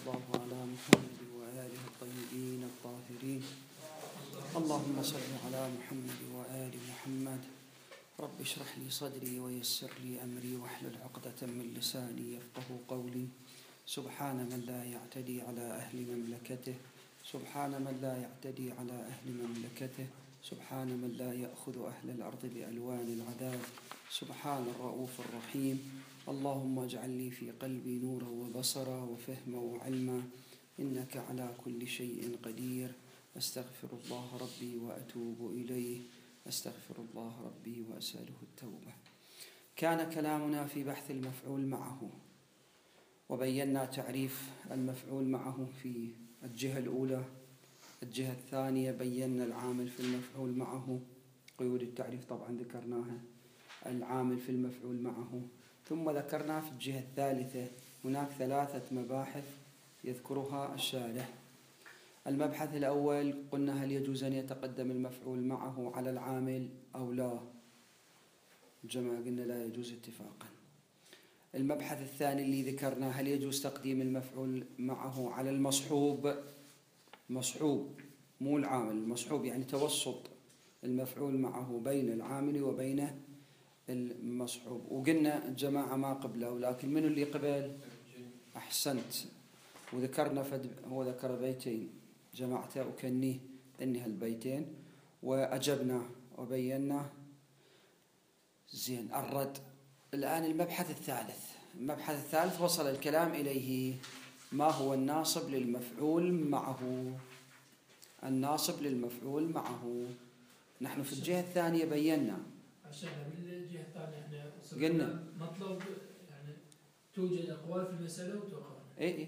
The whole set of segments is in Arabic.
الله على محمد وآله الطيبين الطاهرين. اللهم صل على محمد وآل محمد. رب اشرح لي صدري ويسر لي أمري واحلل عقدة من لساني يفقه قولي. سبحان من لا يعتدي على أهل مملكته، سبحان من لا يعتدي على أهل مملكته، سبحان من لا يأخذ أهل الأرض بألوان العذاب، سبحان الرؤوف الرحيم. اللهم اجعل لي في قلبي نورا وبصرا وفهما وعلما، إنك على كل شيء قدير. أستغفر الله ربي وأتوب إليه، أستغفر الله ربي وأسأله التوبة. كان كلامنا في بحث المفعول معه، وبينا تعريف المفعول معه في الجهة الأولى. الجهة الثانية بينا العامل في المفعول معه، قيود التعريف طبعا ذكرناها، العامل في المفعول معه. ثم ذكرنا في الجهة الثالثة هناك 3 مباحث يذكرها الشارح. المبحث الأول قلنا هل يجوز أن يتقدم المفعول معه على العامل أو لا؟ الجماعة قلنا لا يجوز اتفاقا. المبحث الثاني اللي ذكرنا هل يجوز تقديم المفعول معه على المصحوب، مصحوب مو العامل، المصحوب يعني توسط المفعول معه بين العامل وبين المصحوب. وقلنا الجماعة ما قبله، لكن من اللي قبل؟ أحسنت. وذكرنا هو ذكر بيتين جماعته وكنيه إنها البيتين وأجبنا وبينا زين الرد. الآن المبحث الثالث وصل الكلام إليه. ما هو الناصب للمفعول معه؟ الناصب للمفعول معه نحن في الجهة الثانية بينا. عشان بالجهة الثانية احنا قلنا مطلب يعني توجد أقوال في المسألة وتوقع. اي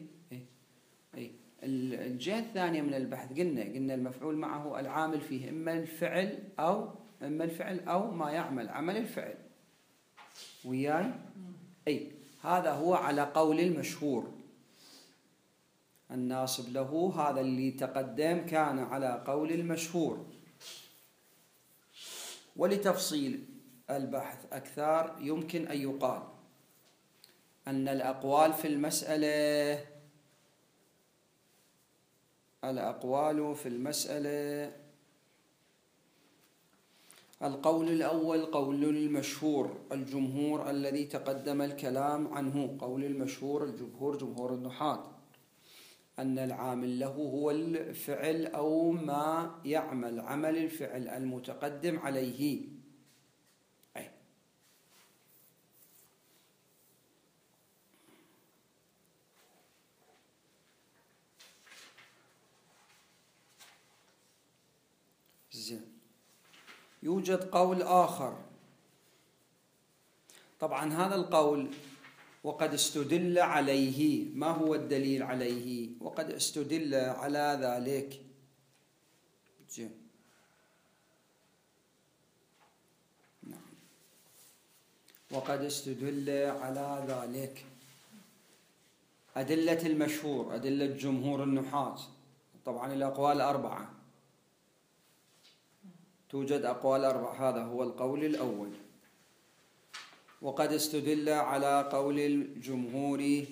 الجهة الثانية من البحث قلنا المفعول معه العامل فيه إما الفعل أو ما يعمل عمل الفعل. وياي؟ هذا هو على قول المشهور. الناصب له هذا اللي تقدم كان على قول المشهور. ولتفصيل البحث أكثر يمكن أن يقال أن الأقوال في المسألة القول الأول قول المشهور الجمهور الذي تقدم الكلام عنه. قول المشهور الجمهور جمهور النحاة أن العامل له هو الفعل أو ما يعمل عمل الفعل المتقدم عليه. يوجد قول آخر، طبعا هذا القول وقد استدل عليه. ما هو الدليل عليه؟ وقد استدل على ذلك. وقد استدل على ذلك. أدلة المشهور أدلة جمهور النحاة طبعا الأقوال 4. توجد أقوال 4. هذا هو القول الأول. وقد استدل على قول الجمهور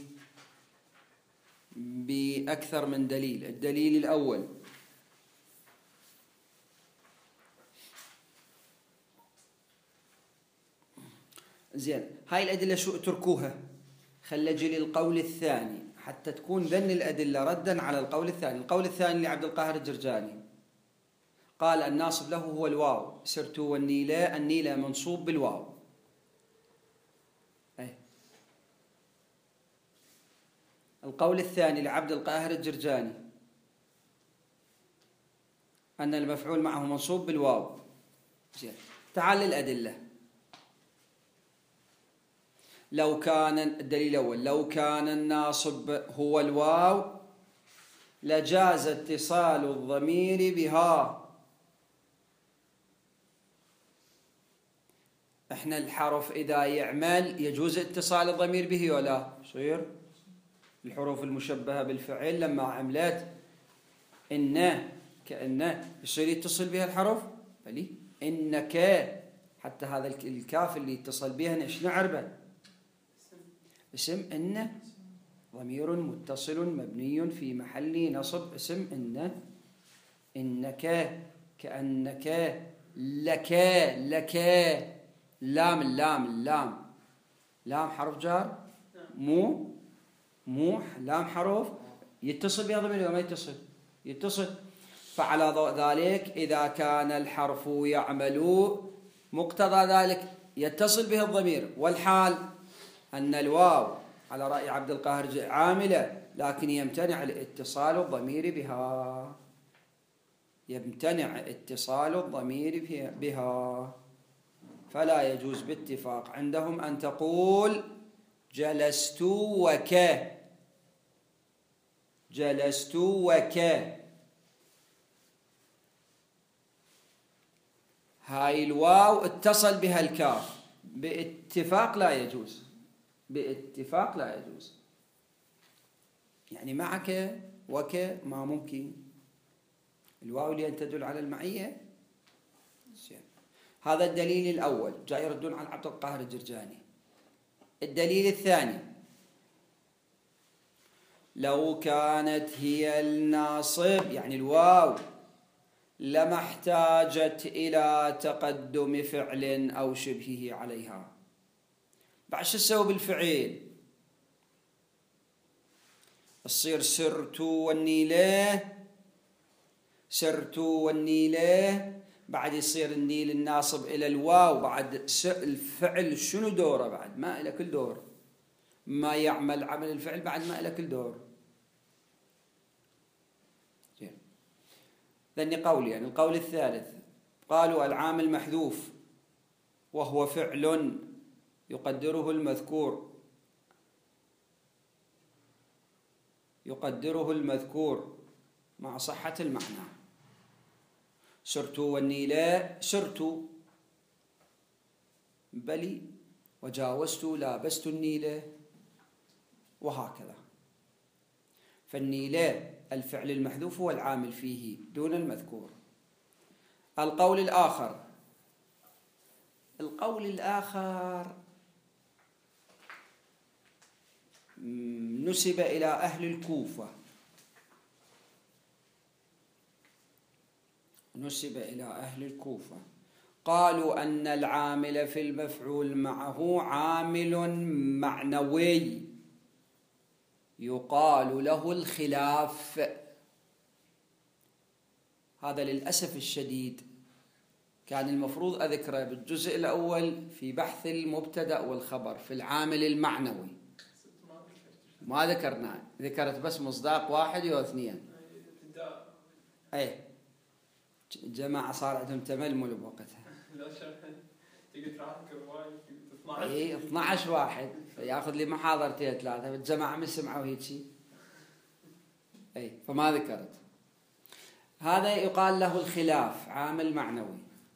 بأكثر من دليل. الدليل الأول زين، هاي الأدلة شو اتركوها، خلي جي للقول الثاني حتى تكون ذن الأدلة ردا على القول الثاني. القول الثاني لعبد القاهر الجرجاني قال الناصب له هو الواو، سرت والنيلة منصوب بالواو. القول الثاني لعبد القاهر الجرجاني أن المفعول معه منصوب بالواو. زين، تعال للأدلة. لو كان الدليل الأول لو كان الناصب هو الواو لجاز اتصال الضمير بها. احنا الحرف إذا يعمل يجوز اتصال الضمير به ولا يصير؟ الحروف المشبهة بالفعل لما عملت إن كأن يصير يتصل بها الحرف بلي إنك، حتى هذا الكاف اللي يتصل بها ايش نعربه؟ اسم إن. ضمير متصل مبني في محل نصب اسم إنك كأنك لك لام حرف جار لام حرف يتصل بها ضمير ولا ما يتصل. فعلى ذلك إذا كان الحرف يعمل مقتضى ذلك يتصل به الضمير، والحال أن الواو على رأي عبد القاهر عاملة لكن يمتنع الاتصال الضمير بها، فلا يجوز باتفاق عندهم أن تقول جلست وك. هاي الواو اتصل بها الكاف باتفاق لا يجوز. يعني معك وك ما ممكن، الواو اللي تدل على المعية. هذا الدليل الأول، جاي يردون على عبد القاهر الجرجاني. الدليل الثاني، لو كانت هي الناصب يعني الواو لما احتاجت إلى تقدم فعل أو شبهه عليها. بعد شو تسوي بالفعل؟ تصير سرت والنيلة، بعد يصير النيل الناصب إلى الواو، بعد الفعل شنو دوره؟ بعد ما إلى كل دور، ما يعمل عمل الفعل بعد ما إلى كل دور. ذني قولي. يعني القول الثالث قالوا العامل محذوف وهو فعل يقدره المذكور مع صحة المعنى. سرت والنيلة، سرت بلي، وجاوزت لابست النيلة، وهكذا. فالنيلة الفعل المحذوف هو العامل فيه دون المذكور. القول الآخر نسب إلى أهل الكوفة، قالوا أن العامل في المفعول معه عامل معنوي يقال له الخلاف. هذا للأسف الشديد كان المفروض أذكره بالجزء الأول في بحث المبتدأ والخبر في العامل المعنوي، ما ذكرناه، ذكرت بس مصداق واحد أو اثنين. أي جماعة صار عندهم تململ بوقتها. اي 12 واحد ياخذ لي محاضرتين 3، الجماعة ما سمعوا هيك شيء. اي فما ذكرت. هذا يقال له الخلاف، عامل معنوي.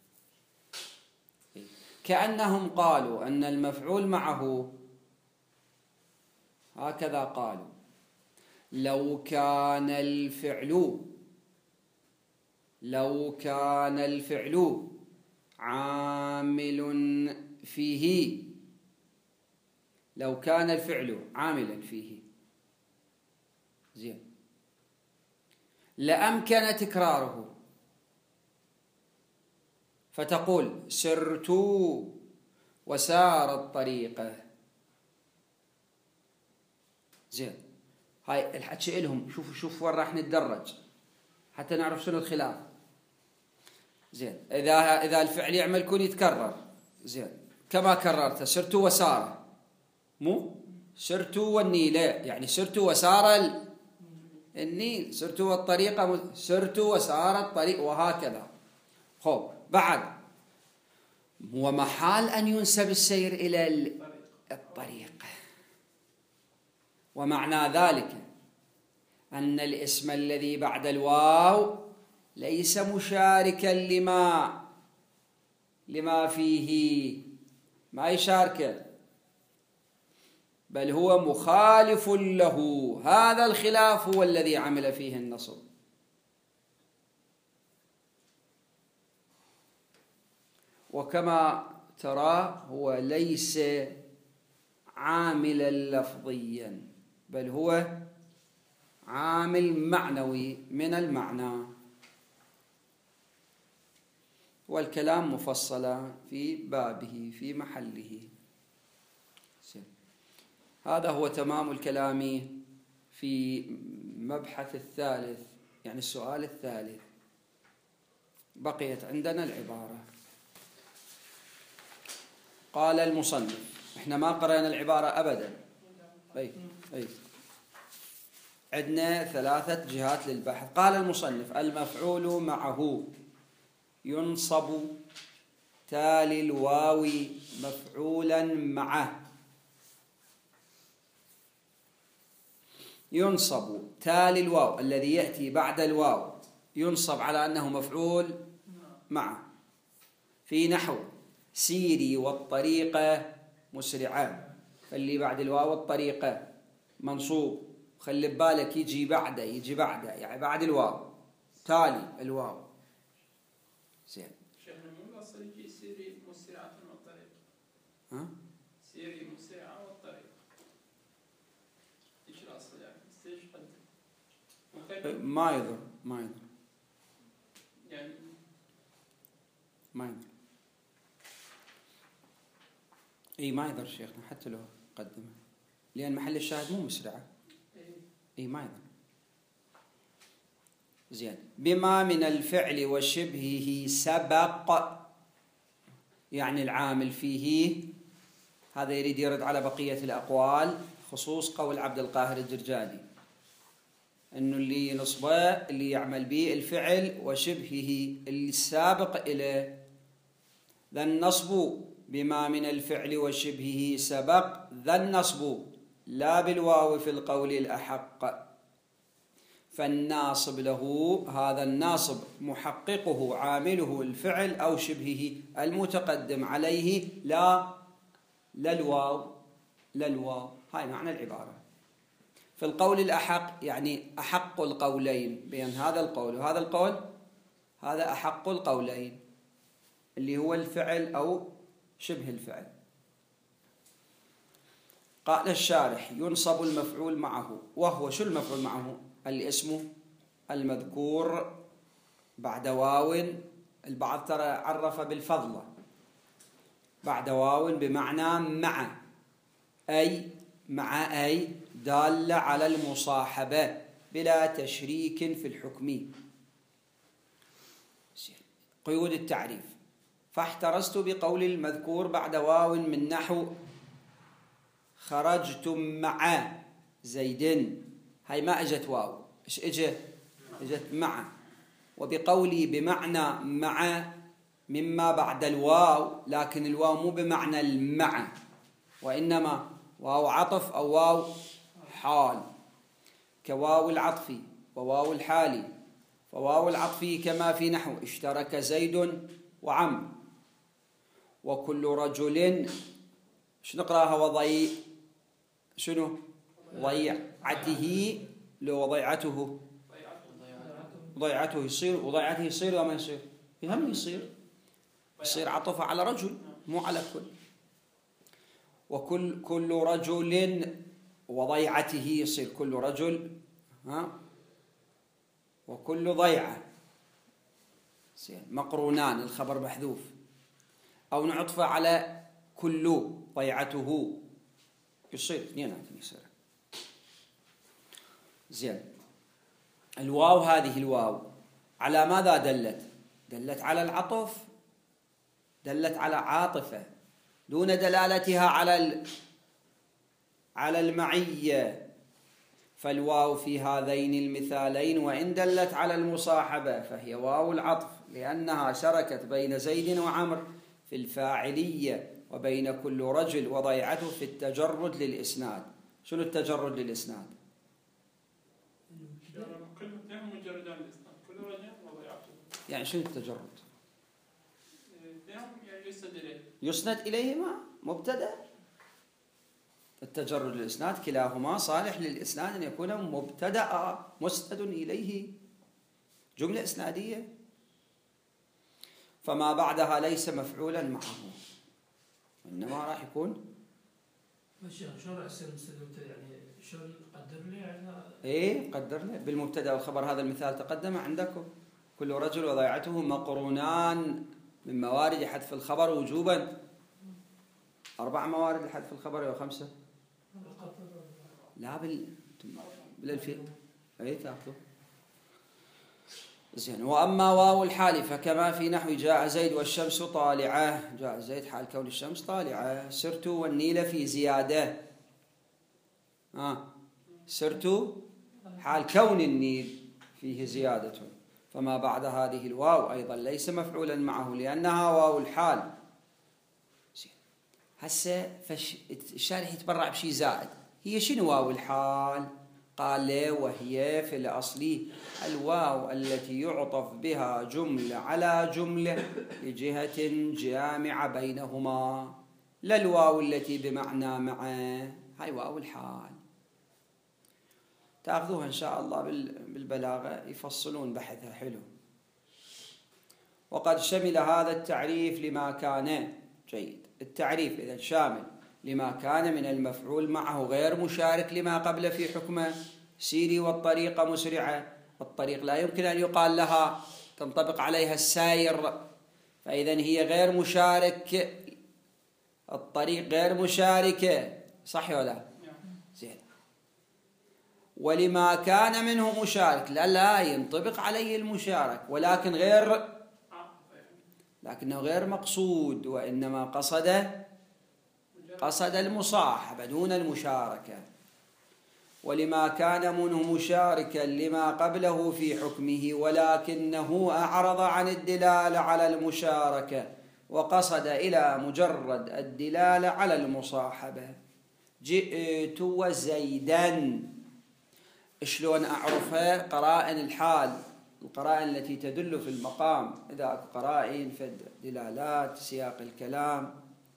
كأنهم قالوا أن المفعول معه هكذا قالوا: لو كان الفعل عامل فيه، لو كان الفعل عاملا فيه زين لأمكن تكراره، فتقول سرت وسار الطريقة. زين، هاي الحكي إلهم. شوفوا وين راح نتدرج حتى نعرف شنو الخلاف. زين، إذا الفعل يعمل كون يتكرر، زين كما كررت سرت وسار، مو سرت والنيل، يعني سرت وسار النيل، سرت والطريقة، سرت وسار الطريق، وهكذا. خب بعد هو محال أن ينسب السير إلى الطريق، ومعنى ذلك أن الاسم الذي بعد الواو ليس مشاركا لما فيه، ما يشاركه، بل هو مخالف له. هذا الخلاف هو الذي عمل فيه النصب. وكما ترى هو ليس عاملا لفظيا، بل هو عامل معنوي من المعنى. والكلام مفصلا في بابه في محله. هذا هو تمام الكلام في مبحث الثالث، يعني السؤال الثالث. بقيت عندنا العبارة. قال المصنف، احنا ما قرأنا العبارة أبدا. أي عندنا 3 جهات للبحث. قال المصنف: المفعول معه ينصب تالي الواو مفعولا معه. ينصب تالي الواو الذي يأتي بعد الواو ينصب على أنه مفعول معه، في نحو سيري والطريقة مسرعة، فاللي بعد الواو الطريقة منصوب. خلي ببالك يجي بعده يعني بعد الواو تالي الواو. زين. شيخنا مو الأصل يجي سيري مسرعة والطريق. ها؟ سيري مسرعة والطريق. إيش الأصل يعني؟ إيش قد؟ ما يضر. يعني ما يضر. ما يضر شيخنا حتى لو قدمه، لأن محل الشاهد مو مسرعة. ما يضر. زين. بما من الفعل وشبهه سبق، يعني العامل فيه. هذا يريد يرد على بقية الأقوال، خصوص قول عبد القاهر الجرجاني أنه اللي نصبه اللي يعمل به الفعل وشبهه السابق إليه. ذا النصب بما من الفعل وشبهه سبق، ذا النصب لا بالواو في القول الأحق. فالناصب له، هذا الناصب محققه عامله الفعل أو شبهه المتقدم عليه، لا الواو. هاي معنى العبارة. في القول الأحق يعني أحق القولين، بين هذا القول وهذا القول، هذا أحق القولين اللي هو الفعل أو شبه الفعل. قال الشارح: ينصب المفعول معه، وهو شو المفعول معه؟ الاسم المذكور بعد واو. البعض ترى عرف بالفضلة، بعد واو بمعنى مع، أي دالة على المصاحبة بلا تشريك في الحكم. قيود التعريف: فاحترزت بقول المذكور بعد واو من نحو خرجتم مع زيد. هاي ما اجت واو، ايش اجت مع. وبقولي بمعنى مع مما بعد الواو، لكن الواو مو بمعنى المع، وإنما واو عطف أو واو حال، كواو العطف وواو الحال. فواو العطف كما في نحو اشترك زيد وعمرو. وكل رجل شنو نقراها؟ ضيعته. لو وضيعته يصير، وضيعته يصير وما يصير؟ هم يصير عطف على رجل مو على كل. وكل رجل وضيعته يصير كل رجل، وكل ضيعة مقرونان، الخبر محذوف. أو نعطف على كل ضيعته يصير اثنيناتهم يصير. زين. الواو، هذه الواو على ماذا دلت على العطف، دلت على عاطفة دون دلالتها على المعية. فالواو في هذين المثالين وإن دلت على المصاحبة فهي واو العطف، لأنها شركت بين زيد وعمر في الفاعلية، وبين كل رجل وضيعته في التجرد للإسناد. شنو التجرد للإسناد؟ يعني شنو التجرد؟ يسند إليهما مبتدأ. التجرد للإسناد كلاهما صالح للإسناد أن يكون مبتدأ مسند إليه، جملة إسنادية. فما بعدها ليس مفعولا معه، إنما راح يكون شلون راح يصير مسند؟ يعني شلون نقدر له يعني؟ إيه قدر له بالمبتدأ والخبر. هذا المثال تقدم عندكم. كل رجل وضيعته مقرونان من موارد حذف الخبر وجوبا. 4 موارد لحذف الخبر أو 5؟ لا بالألفية. أي تأخذه زين. وأما واو الحال فكما في نحو جاء زيد والشمس طالعة. جاء زيد حال كون الشمس طالعة. سرت والنيل في زيادة. سرت حال كون النيل فيه زيادة. فما بعد هذه الواو أيضا ليس مفعولا معه لأنها واو الحال. هسه الشارح يتبرع بشيء زائد. هي شنو واو الحال؟ قال وهي في الأصل الواو التي يعطف بها جملة على جملة لجهة جامعة بينهما، لا الواو التي بمعنى معه. هاي واو الحال. تأخذوها إن شاء الله بالبلاغة، يفصلون بحثها حلو. وقد شمل هذا التعريف لما كان جيد. التعريف إذا شامل لما كان من المفعول معه غير مشارك لما قبل في حكمه. سيري والطريق مسرعة. الطريق لا يمكن أن يقال لها تنطبق عليها السائر، فإذا هي غير مشارك. الطريق غير مشاركة، صح ولا لا؟ زين. ولما كان منه مشارك لا ينطبق عليه المشارك، لكنه غير مقصود، وإنما قصد المصاحبة دون المشاركة. ولما كان منه مشاركا لما قبله في حكمه ولكنه أعرض عن الدلالة على المشاركة وقصد إلى مجرد الدلالة على المصاحبة. جئت وزيدا. شلون أعرفها؟ قرائن الحال، القرائن التي تدل في المقام. إذا قرائن في دلالات سياق الكلام.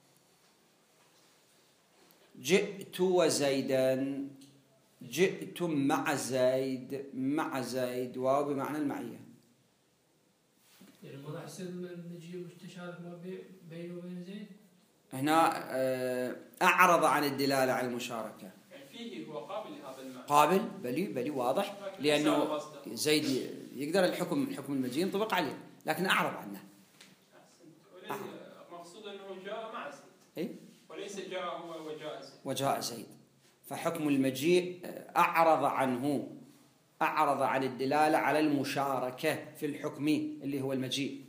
جئت وزيدا. جئت مع زيد واو بمعنى المعية. يعني ما راح يصير نجي متشارك ما بينه وبين زيد. هنا أعرض عن الدلالة على المشاركة. يعني فيه هو قابل لهذا المعنى. قابل بلي واضح، لأنه زيد يقدر الحكم المجيء ينطبق عليه، لكن أعرض عنه. مقصود أنه جاء مع زيد. إيه؟ وليس جاء هو وجاء زيد. فحكم المجيء أعرض عنه، أعرض عن الدلالة على المشاركة في الحكم اللي هو المجيء.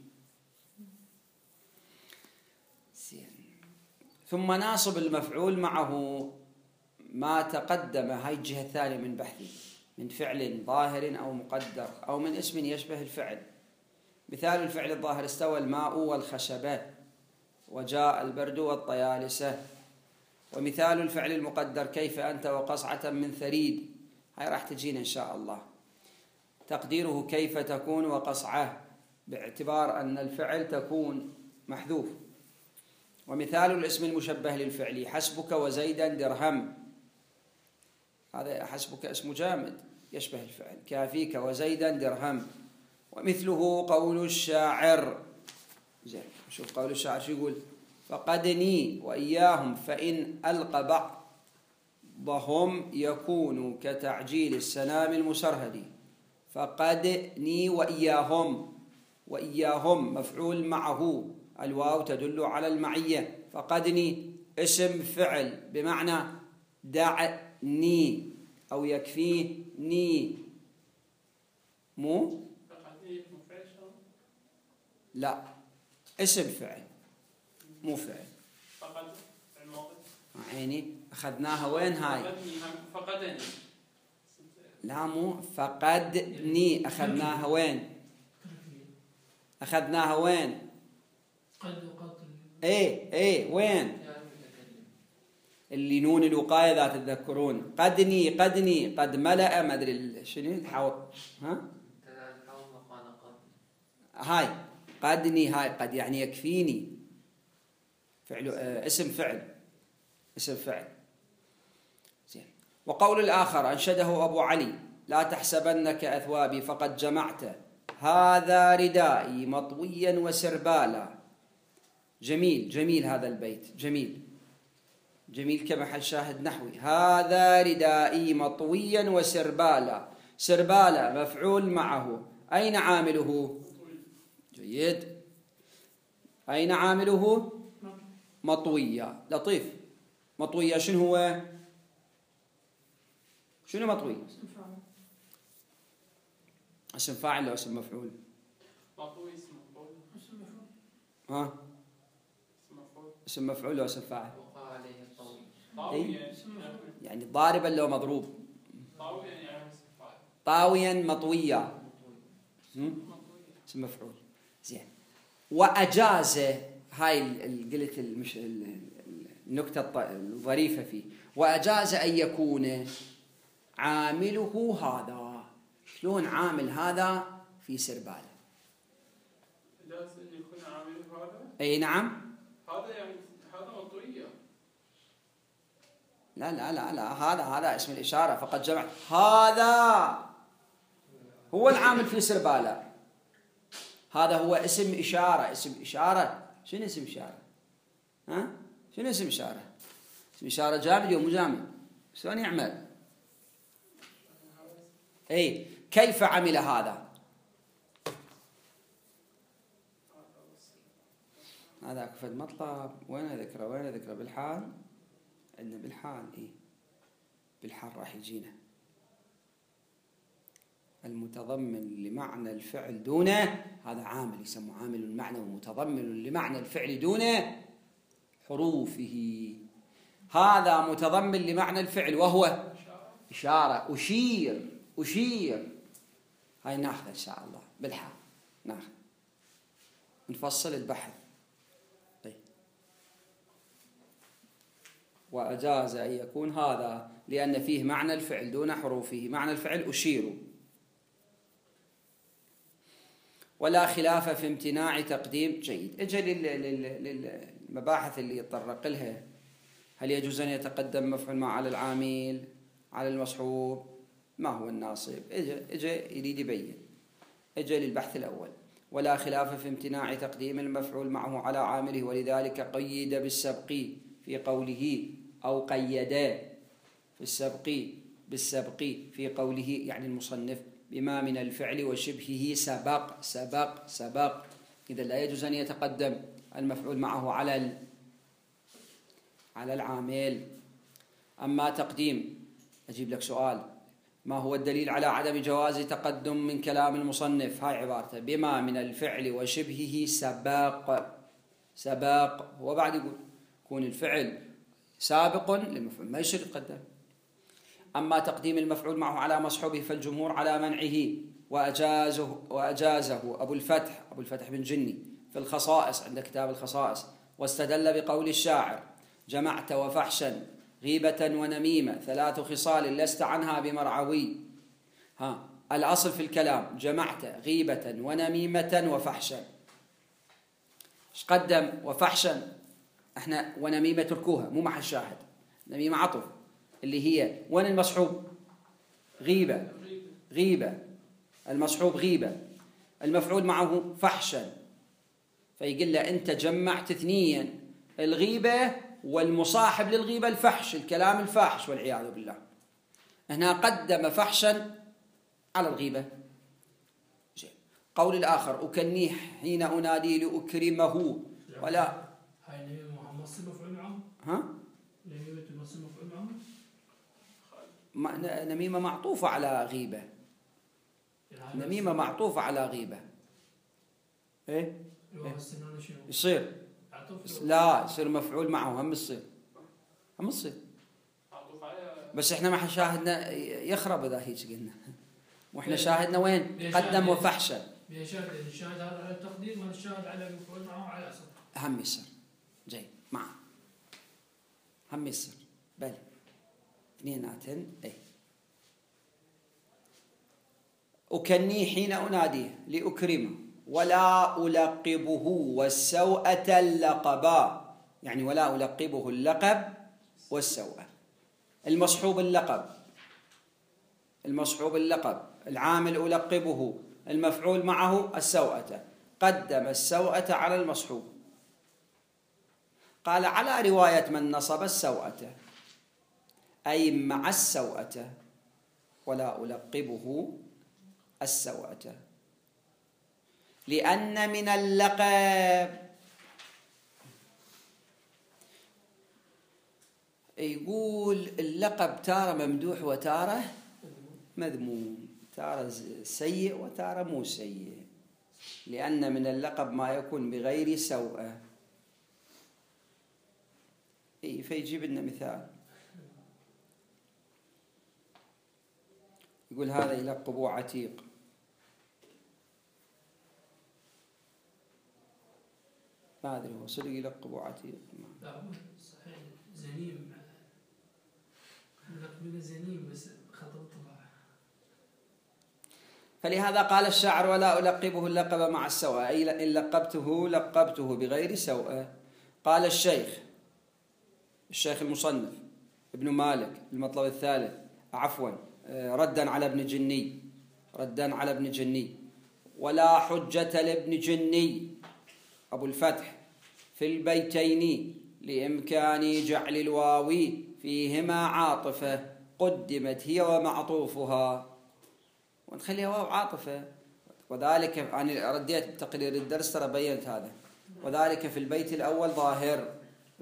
ثم ناصب المفعول معه ما تقدم. هاي الجهة الثانية من بحثي، من فعل ظاهر أو مقدر أو من اسم يشبه الفعل. مثال الفعل الظاهر: استوى الماء والخشبة، وجاء البرد والطيالسة. ومثال الفعل المقدر: كيف أنت وقصعة من ثريد. هاي راح تجينا إن شاء الله. تقديره كيف تكون وقصعة، باعتبار أن الفعل تكون محذوف. ومثال الاسم المشبه للفعل: حسبك وزيدا درهم. هذا حسبك اسم جامد يشبه الفعل. كافيك وزيدا درهم. ومثله قول الشاعر. زين، شوف قول الشاعر شو يقول: فقدني وإياهم فإن ألقى بعضهم يكون كتعجيل السنام المسرهد. فقدني وإياهم مفعول معه، الواو تدل على المعية. فقدني اسم فعل بمعنى دعني أو يكفيني. مو لا، اسم فعل مو فعل. فقد الماضي عيني أخذناها وين هاي؟ فقدني. لا مو فقدني. أخذناها وين؟ قد وقتل. ايه وين؟ اللي نون الوقاية ذات تذكرون. قدني قد ملأ ما ادري شنو الحوض. ها هاي قدني. هاي قد يعني يكفيني. فعل اسم فعل. زين. وقول الآخر أنشده أبو علي: لا تحسبنك أثوابي فقد جمعت هذا ردائي مطويا وسربالا. جميل هذا البيت، جميل. جميل كمحل شاهد نحوي. هذا ردائي مطويا وسربالا. سربالا مفعول معه، أين عامله؟ جيد. أين عامله؟ مطويا. لطيف. مطويا شنو هو؟ شنو مطوي؟ اسم فاعل أو اسم مفعول؟ مطوي اسم مفعول. ها؟ اسم مفعول أو اسم فاعل؟ يعني ضاربا لو مضروب. طاويا مطويا اسم مفعول. زين. وأجاز، هاي قلت النكتة الظريفة فيه، وأجاز أن يكون عامله هذا. شلون عامل هذا في سربالة؟ أجاز أن يكون عامله هذا؟ أي نعم. هذا يعني هذا مطوية. لا لا لا لا، هذا اسم الإشارة فقد جمعت. هذا هو العامل في سربالة. هذا هو اسم إشارة. اسم إشارة شنو اسم إشارة؟ ها؟ شنو اسم إشارة؟ اسم إشارة جامد ومو جامد؟ شلون يعمل؟ أي كيف عمل هذا؟ هذا كفد مطلب. وين ذكره بالحال؟ عندنا بالحال. بالحال راح يجينا المتضمن لمعنى الفعل دونه. هذا عامل يسمى عامل المعنى، ومتضمن لمعنى الفعل دونه حروفه. هذا متضمن لمعنى الفعل وهو إشارة. أشير. هاي ناخذ إن شاء الله بالحال، ناخذ نفصل البحث. وأجاز أن يكون هذا لأن فيه معنى الفعل دون حروفه. معنى الفعل أشير. ولا خلاف في امتناع تقديم. جيد. اجل للمباحث اللي يتطرق لها. هل يجوز أن يتقدم مفعول مع على العامل على المصحوب؟ ما هو الناصب؟ اجا يريد يبين. اجا للبحث الأول. ولا خلاف في امتناع تقديم المفعول معه على عامله، ولذلك قيد بالسبق في قوله، أو قيدا في السبق بالسبق في قوله، يعني المصنف، بما من الفعل وشبهه سبق. إذا لا يجوز أن يتقدم المفعول معه على العامل. أما تقديم، أجيب لك سؤال: ما هو الدليل على عدم جواز تقدم من كلام المصنف؟ هاي عبارته: بما من الفعل وشبهه سباق. وبعد يقول يكون الفعل سابق للمفعول، ما يصير يتقدم. أما تقديم المفعول معه على مصحوبه فالجمهور على منعه، وأجازه أبو الفتح بن جني في الخصائص، عند كتاب الخصائص، واستدل بقول الشاعر: جمعت وفحشا غيبة ونميمة 3 خصال لست عنها بمرعوي. الأصل في الكلام جمعت غيبة ونميمة وفحشا. ايش قدم؟ وفحشا. احنا ونميمة تركوها، مو محل شاهد. نميمة عطف، اللي هي وين المصحوب؟ غيبة. المصحوب غيبة، المفعول معه فحشا. فيقول له أنت جمعت اثنين، الغيبة والمصاحب للغيبة الفحش، الكلام الفاحش والعياذ بالله. هنا قدم فحشا على الغيبة. قول الآخر: أكنيه حين أنادي لأكرمه. ولا هاي نميمة مصر مفعول معه؟ نميمة مصر مفعول معه؟ نميمة معطوفة على غيبة. نميمة معطوفة على غيبة. إيه؟ يصير لا يصير مفعول معه. هم يصير بس احنا ما شاهدنا يخرب اذا هيك قلنا. واحنا شاهدنا وين؟ قدم وفحشا. الشاهد هذا على التقديم والشاهد على المفعول معه على الاصل. هم يصير. جيد. معه هم يصير. بل اثنيناتن. اي أكني حين أناديه لأكرمه، ولا ألقبه والسوءة اللقبا. يعني ولا ألقبه اللقب والسوءة. المصحوب اللقب، العامل ألقبه، المفعول معه السوءة. قدم السوءة على المصحوب. قال على رواية من نصب السوءة، أي مع السوءة، ولا ألقبه السوءة، لأن من اللقب، يقول اللقب تارة ممدوح وتارة مذموم، تارة سيء وتارة مو سيء، لأن من اللقب ما يكون بغير سوءة. فيجيب لنا مثال، يقول هذا يلقب عتيق، ما أدري هو صدق يلقب عتيق؟ لا هو صحيح زنيم، من زنيم بس خطأ الطباعة. فلهذا قال الشاعر ولا ألقبه اللقب مع السوء، أي إن لقبته بغير سوء. قال الشيخ المصنف ابن مالك المطلب الثالث، عفوا ردا على ابن جني، ولا حجة لابن جني أبو الفتح في البيتين لإمكان جعل الواو فيهما عاطفة قدمت هي ومعطوفها، ونخليها واو عاطفة، وذلك أنا رديت تقرير الدرس ترى بينت هذا، وذلك في البيت الأول ظاهر،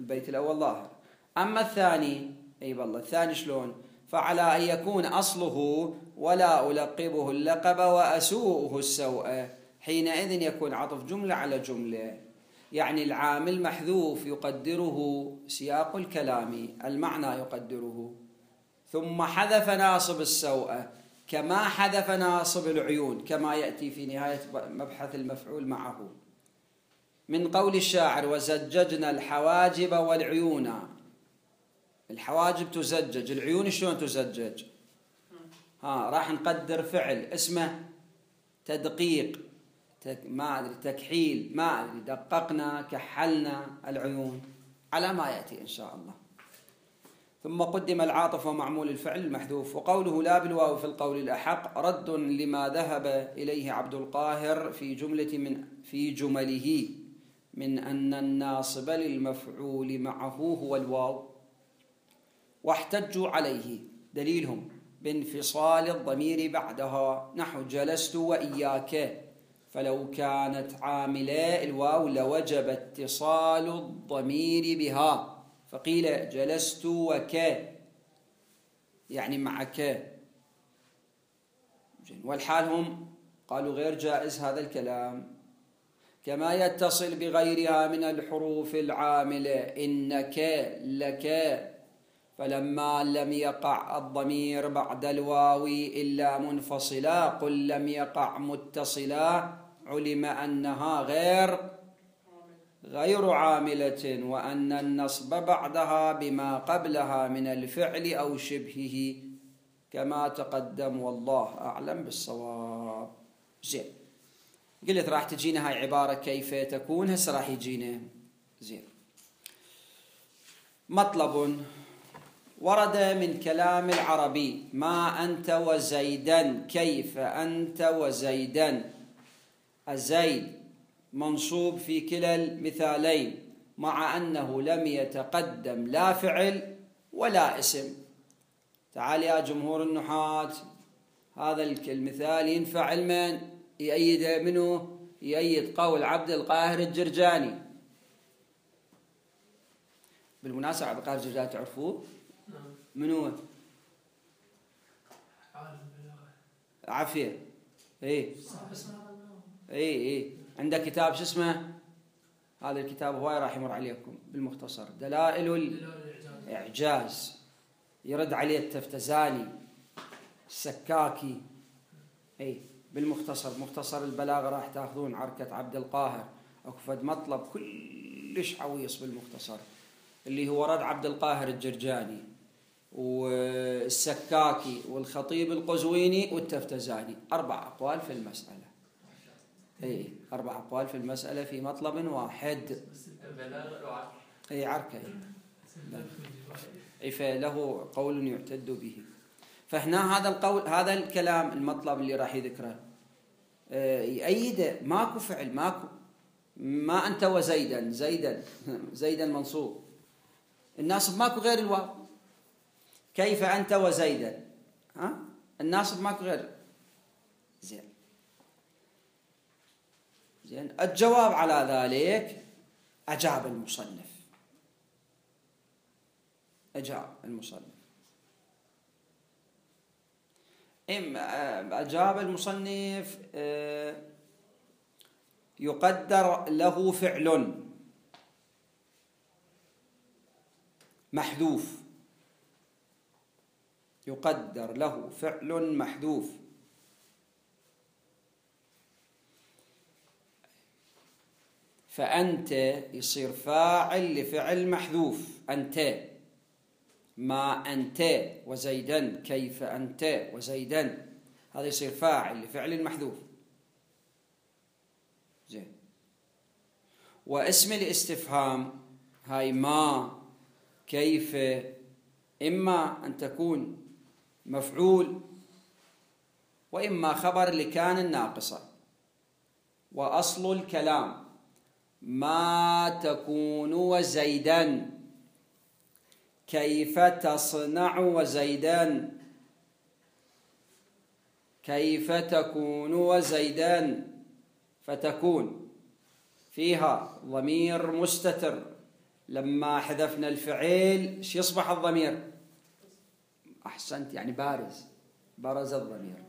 أما الثاني أي والله الثاني شلون؟ فعلى أن يكون أصله ولا ألقبه اللقب وأسوءه السوء، حينئذ يكون عطف جملة على جملة، يعني العامل محذوف يقدره سياق الكلام، المعنى يقدره، ثم حذف ناصب السوء كما حذف ناصب العيون، كما يأتي في نهاية مبحث المفعول معه، من قول الشاعر وزججنا الحواجب والعيون. الحواجب تزجج، العيون شلون تزجج؟ راح نقدر فعل اسمه تدقيق، ما أدري تكحيل، ما أدري دققنا كحلنا العيون، على ما يأتي إن شاء الله. ثم قدم العاطف ومعمول الفعل المحذوف. وقوله لا بالواو في القول الأحق رد لما ذهب إليه عبد القاهر في جمله من أن الناصب للمفعول معه هو الواو، واحتجوا عليه دليلهم بانفصال الضمير بعدها، نحو جلست وإياك، فلو كانت عاملة الواو لوجب اتصال الضمير بها، فقيل جلست وك يعني معك، والحال هم قالوا غير جائز هذا الكلام، كما يتصل بغيرها من الحروف العاملة إنك لك، فلما لم يقع الضمير بعد الواو إلا منفصلا قل لم يقع متصلا علم أنها غير عاملة، وأن النصب بعدها بما قبلها من الفعل أو شبهه كما تقدم، والله أعلم بالصواب. زين، قلت راح تجينا هاي عبارة كيف تكون، هسه راح يجينا. زين، مطلب ورد من كلام العربي ما أنت وزيدا، كيف أنت وزيدا، الزيد منصوب في كلا المثالين مع أنه لم يتقدم لا فعل ولا اسم. تعال يا جمهور النحاة، هذا المثال ينفع لمن؟ يأيد منه؟ يأيد قول عبد القاهر الجرجاني. بالمناسبة عبد القاهر الجرجاني تعرفوه؟ منو؟ عافية. اي عنده كتاب شو اسمه؟ هذا الكتاب هواي راح يمر عليكم بالمختصر، دلائل الإعجاز، يرد عليه التفتزاني، السكاكي. اي بالمختصر، مختصر البلاغة راح تاخذون عركة عبد القاهر، اكو فد مطلب كلش عويص بالمختصر اللي هو رد عبد القاهر الجرجاني والسكاكي والخطيب القزويني والتفتزاني، 4 أقوال في المسألة. 4 أقوال في المسألة في مطلب واحد. عركة. فله قول يعتد به. فهنا هذا القول، هذا الكلام، المطلب اللي راح يذكره يأيده، ماكو فعل، ما أنت وزيدا، زيدا منصوب، الناصب ماكو غير الواو. كيف أنت وزيدا، الناصب ماكو غير. زين، الجواب على ذلك أجاب المصنف. أجاب المصنف يقدر له فعل محذوف، يقدر له فعل محذوف. فأنت يصير فاعل لفعل محذوف، أنت، ما أنت وزيدا، كيف أنت وزيدا، هذا يصير فاعل لفعل محذوف. زين. واسم الاستفهام هاي ما، كيف، إما أن تكون مفعول وإما خبر لكان الناقصة. وأصل الكلام ما تكون وزيدا، كيف تصنع وزيدا، كيف تكون وزيدا، فتكون فيها ضمير مستتر. لما حذفنا الفعل شو يصبح الضمير؟ أحسنت، يعني برز الضمير.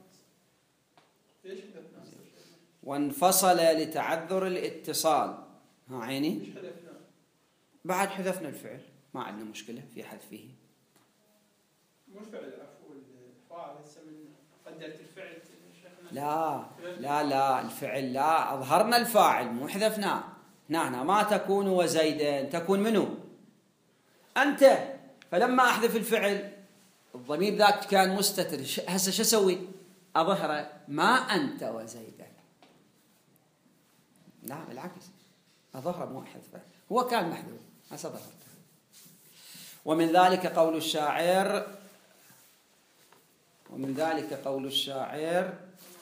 وانفصل لتعذر الاتصال. ها عيني، بعد حذفنا الفعل ما عندنا مشكلة في حذفه. مو الفعل، عفوا الفاعل هسه من قدرت الفعل. لا الفعل لا، أظهرنا الفاعل مو حذفناه. هنا ما تكون وزيدا، تكون منه أنت. فلما أحذف الفعل الضمير ذاك كان مستتر، هسه شو أسوي؟ أظهره ما أنت وزيدا. لا بالعكس، أظهره مو حذفه، هو كان محذوف هسه ظهرته. ومن ذلك قول الشاعر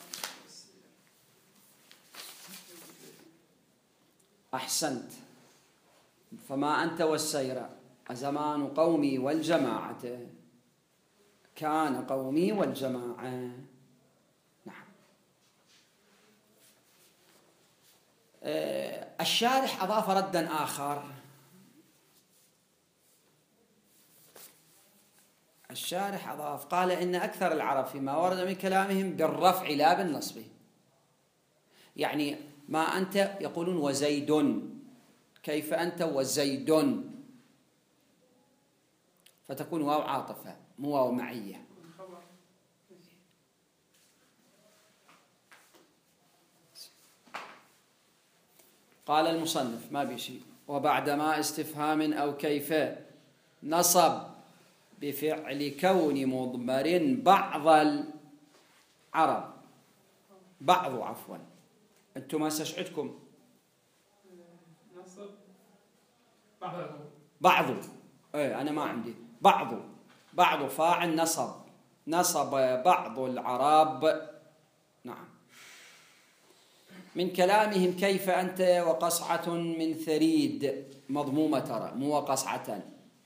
أحسنت، فما أنت والسير أزمان قومي والجماعة، كان قومي والجماعة. نعم. الشارح أضاف ردا آخر. الشارح أضاف قال إن أكثر العرب فيما ورد من كلامهم بالرفع لا بالنصب. يعني ما أنت يقولون وزيد، كيف أنت وزيد، فتكون واو عاطفة مو واو معية. قال المصنف ما بشيء. وبعد ما استفهام أو كيف نصب بفعل كون مضمر بعض العرب، بعض عفوا، أنتم ما استشعدكم نصب بعض، أنا ما عندي بعض فاعل نصب بعض العرب. نعم. من كلامهم كيف أنت وقصعة من ثريد، مضمومة ترى مو وقصعة.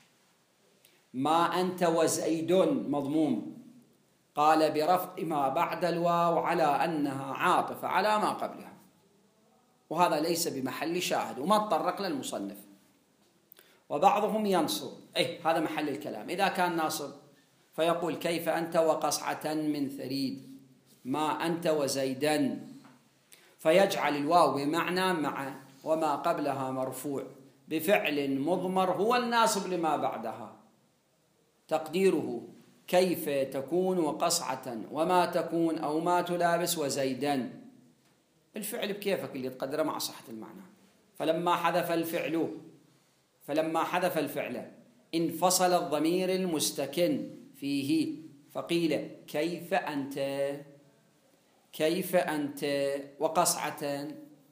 ما أنت وزيد مضموم. قال برفع ما بعد الواو على أنها عاطفة على ما قبلها، وهذا ليس بمحل شاهد وما تطرق للمصنف. وبعضهم ينصب، هذا محل الكلام. إذا كان ناصب فيقول كيف أنت وقصعة من ثريد، ما أنت وزيدا، فيجعل الواو بمعنى مع وما قبلها مرفوع بفعل مضمر هو الناصب لما بعدها. تقديره كيف تكون وقصعة وما تكون أو ما تلابس وزيدا، الفعل بكيفك اللي تقدره مع صحة المعنى. فلما حذف الفعل انفصل الضمير المستكن فيه، فقيل كيف أنت وقصعة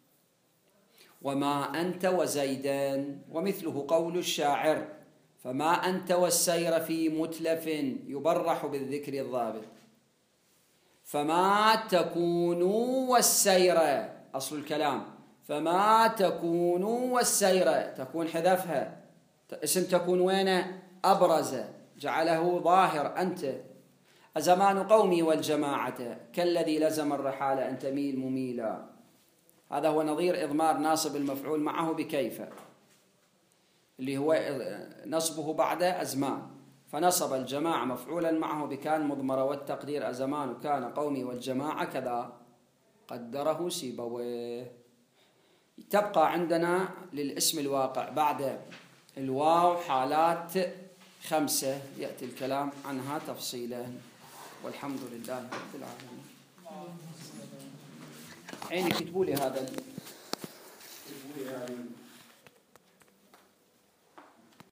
وما أنت وزيدا. ومثله قول الشاعر فما أنت والسير في متلف يبرح بالذكر الضابط. فما تكون والسير أصل الكلام، فما تكون والسير تكون حذفها، اسم تكون وين؟ أبرز، جعله ظاهر. أنت أزمان قومي والجماعة كالذي لزم الرحال أن تميل مميلا. هذا هو نظير إضمار ناصب المفعول معه بكيف، اللي هو نصبه بعد أزمان، فنصب الجماعة مفعولا معه بكان مضمرة، والتقدير أزمان كان قومي والجماعة كذا قدره سيبويه. تبقى عندنا للاسم الواقع بعد الواو حالات 5 يأتي الكلام عنها تفصيلا، والحمد لله رب العالمين. عيني كتبوا لي هذا